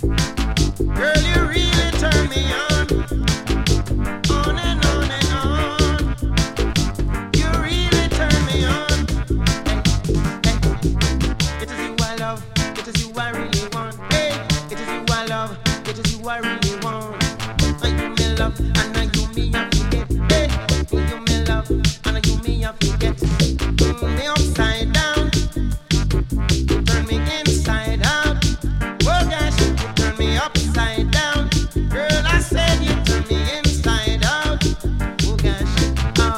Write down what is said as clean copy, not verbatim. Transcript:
Girl, you really turn me on and on and on. You really turn me on. Hey, hey. It is you I love, it is you I really want. Hey, it is you I love, it is you I really want. And you me love, and you me I forget. Hey, you me love, and you me I forget.